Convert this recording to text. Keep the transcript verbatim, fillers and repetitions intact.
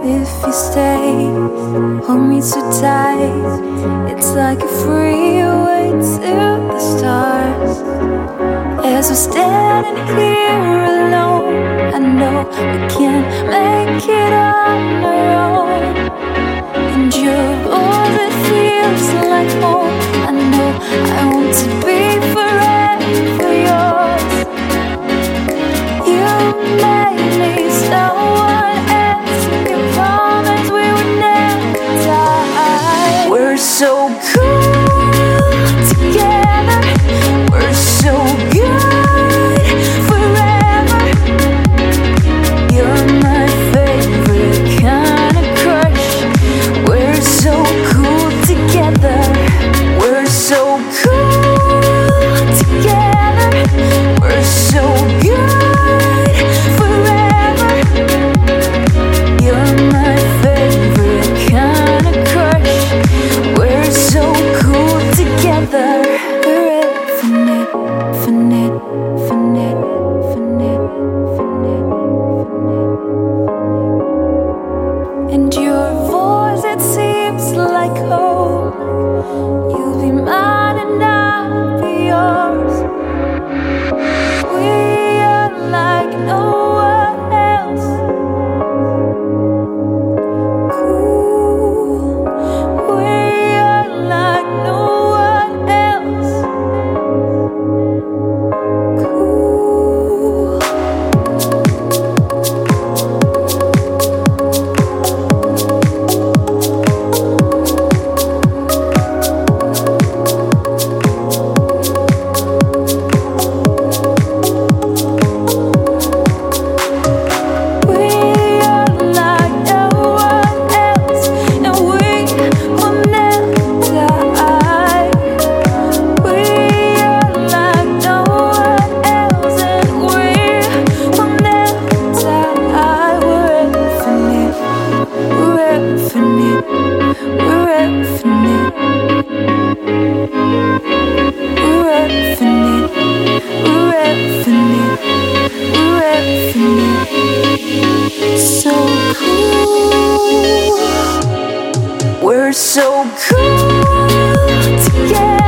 If you stay, hold me so tight. It's like a freeway to the stars. As we're standing here alone, I know we can't make it on our own. And your voice, it feels like home. I know I want to be forever yours. You made me someone else. You promised we would never die. We're so cool together. We're so good forever. You're my favorite kind of crush. We're so cool together. We're so cool together. We're so good forever. You're my favorite kind of crush. We're so cool together. We're infinite, infinite, infinite, infinite, infinite, infinite. And your voice, it seems like home. You'll be mine and I'll be yours. We are like no one else. Cool. We are like no one else. Cool. We are like no one else, and we will never die. We are like no one else, and we will never die. We're infinite, we're infinite, we're infinite, we're infinite, we're infinite, we're infinite. So cool. We're so cool together.